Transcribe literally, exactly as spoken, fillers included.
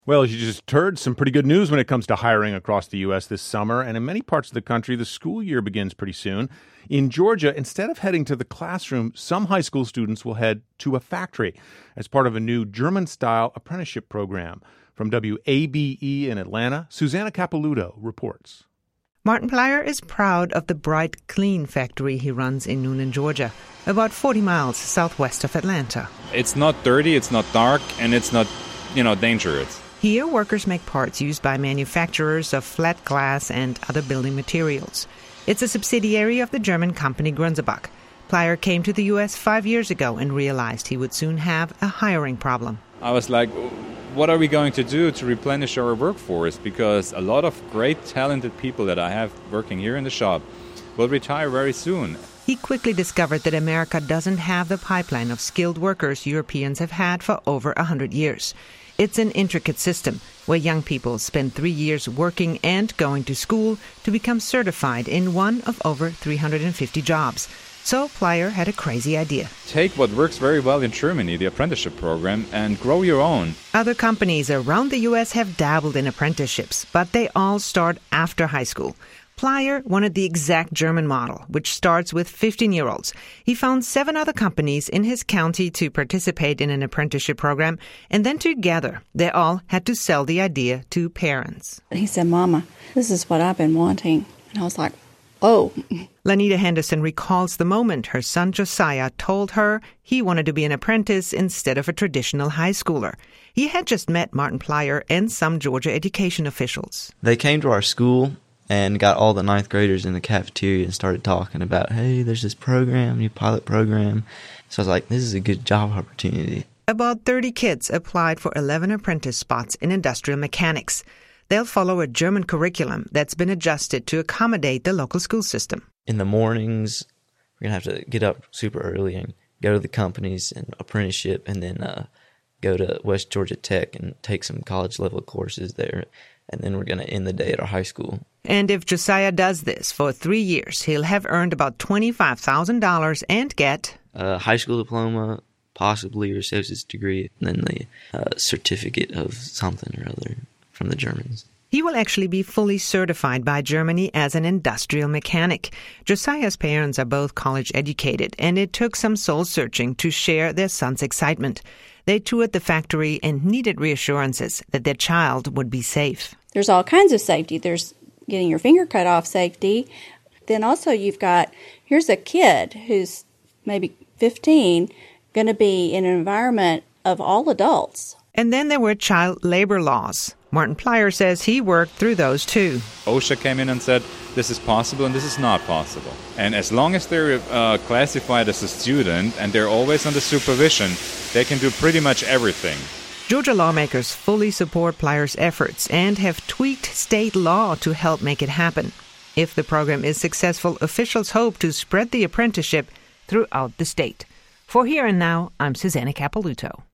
Well, you just heard some pretty good news when it comes to hiring across the U S this summer, and in many parts of the country, the school year begins pretty soon. In Georgia, instead of heading to the classroom, some high school students will head to a factory as part of a new German-style apprenticeship program. From W A B E in Atlanta, Susanna Capelouto reports. Martin Plyer is proud of the Bright Clean factory he runs in Newnan, Georgia, about forty miles southwest of Atlanta. It's not dirty, it's not dark, and it's not, you know, dangerous. Here, workers make parts used by manufacturers of flat glass and other building materials. It's a subsidiary of the German company Grunzebach. Plyer came to the U S five years ago and realized he would soon have a hiring problem. I was like, what are we going to do to replenish our workforce? Because a lot of great, talented people that I have working here in the shop will retire very soon. He quickly discovered that America doesn't have the pipeline of skilled workers Europeans have had for over one hundred years. It's an intricate system where young people spend three years working and going to school to become certified in one of over three hundred fifty jobs. So Plyer had a crazy idea. Take what works very well in Germany, the apprenticeship program, and grow your own. Other companies around the U S have dabbled in apprenticeships, but they all start after high school. Plyer wanted the exact German model, which starts with fifteen-year-olds. He found seven other companies in his county to participate in an apprenticeship program, and then together they all had to sell the idea to parents. He said, "Mama, this is what I've been wanting." And I was like, oh. Lanita Henderson recalls the moment her son Josiah told her he wanted to be an apprentice instead of a traditional high schooler. He had just met Martin Plyer and some Georgia education officials. They came to our school and got all the ninth graders in the cafeteria and started talking about, hey, there's this program, new pilot program. So I was like, this is a good job opportunity. About thirty kids applied for eleven apprentice spots in industrial mechanics. They'll follow a German curriculum that's been adjusted to accommodate the local school system. In the mornings, we're going to have to get up super early and go to the companies and apprenticeship, and then uh, go to West Georgia Tech and take some college-level courses there. And then we're going to end the day at our high school. And if Josiah does this for three years, he'll have earned about twenty-five thousand dollars and get a high school diploma, possibly your associate's degree, and then the uh, certificate of something or other from the Germans. He will actually be fully certified by Germany as an industrial mechanic. Josiah's parents are both college educated, and it took some soul-searching to share their son's excitement. They toured the factory and needed reassurances that their child would be safe. There's all kinds of safety. There's getting your finger cut off safety. Then also you've got, here's a kid who's maybe fifteen, going to be in an environment of all adults. And then there were child labor laws. Martin Plyer says he worked through those too. OSHA came in and said, this is possible and this is not possible. And as long as they're uh, classified as a student and they're always under supervision, they can do pretty much everything. Georgia lawmakers fully support Plyer's efforts and have tweaked state law to help make it happen. If the program is successful, officials hope to spread the apprenticeship throughout the state. For Here and Now, I'm Susanna Capelouto.